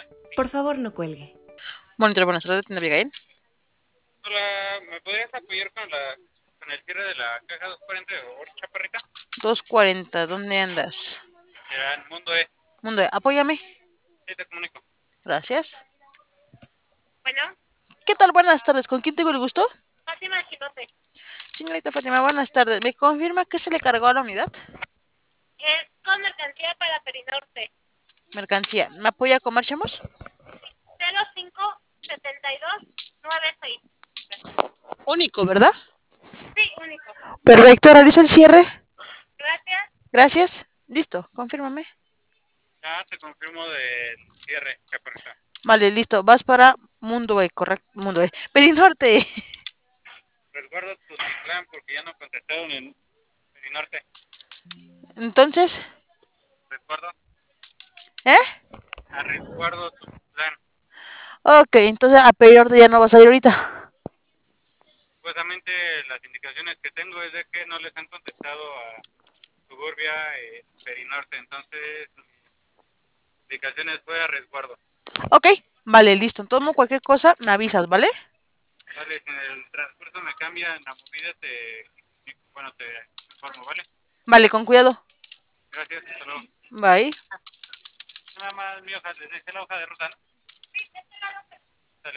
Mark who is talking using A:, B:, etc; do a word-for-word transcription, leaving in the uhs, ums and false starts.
A: Por favor, no cuelgue.
B: Monitor, buenas tardes, ¿tiene Abigail?
C: Hola, ¿me podrías apoyar con la con el cierre de la caja doscientos cuarenta de favor, chaparrita?
B: doscientos cuarenta, ¿dónde andas?
C: Era el mundo E.
B: Mundo, apóyame.
C: Sí, te comunico.
B: Gracias.
D: Bueno,
B: ¿Qué tal? Buenas tardes, ¿con quién tengo el gusto?
D: Fátima Chicote.
B: Señorita Fátima, buenas tardes. ¿Me confirma que se le cargó a la unidad?
D: Es con mercancía para Perinorte.
B: Mercancía. ¿Me apoya con marchamos?
D: cero cinco setenta y dos noventa y seis.
B: Único, ¿verdad?
D: Sí, único.
B: Perfecto, realizo el cierre.
D: Gracias.
B: Gracias. Listo, confírmame.
C: Ya te confirmo del cierre, chaparrita.
B: Vale, listo. Vas para Mundo E, correcto. Mundo E. Perinorte.
C: Resguardo tu plan porque ya no contestaron en Perinorte.
B: Entonces,
C: Resguardo.
B: ¿eh?
C: A resguardo tu plan.
B: Ok, entonces a Perinorte ya no vas a ir ahorita.
C: Supuestamente las indicaciones que tengo es de que no les han contestado a Suburbia eh, Perinorte, entonces mi indicaciones fue a resguardo.
B: Ok, vale, listo. Entonces, cualquier cosa, me avisas, ¿vale?
C: Vale, si en el transcurso me cambian la movida, te, bueno, te informo, ¿vale?
B: Vale, con cuidado.
C: Gracias, hasta luego.
B: Bye.
C: Nada más mi hoja, les dejé la hoja de ruta, ¿no?